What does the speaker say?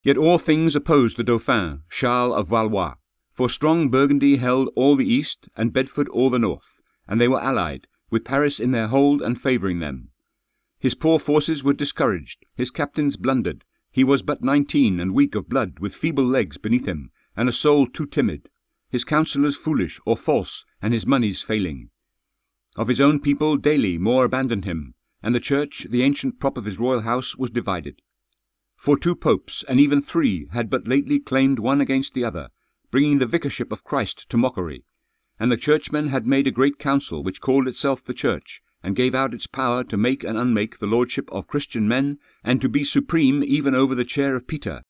Yet all things opposed the Dauphin, Charles of Valois, for strong Burgundy held all the east, and Bedford all the north, and they were allied, with Paris in their hold and favouring them. His poor forces were discouraged, his captains blundered, he was but 19 and weak of blood, with feeble legs beneath him, and a soul too timid, his counsellors foolish or false, and his moneys failing. Of his own people daily more abandoned him, and the church, the ancient prop of his royal house, was divided. For 2 popes, and even 3, had but lately claimed one against the other, bringing the vicarship of Christ to mockery, and the churchmen had made a great council which called itself the Church, and gave out its power to make and unmake the lordship of Christian men, and to be supreme even over the chair of Peter,